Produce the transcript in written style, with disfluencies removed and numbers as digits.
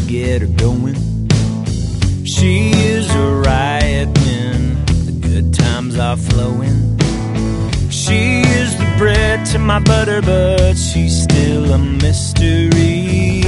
get her going. She is a riot when the good times are flowing. She is the bread to my butter, but she's still a mystery.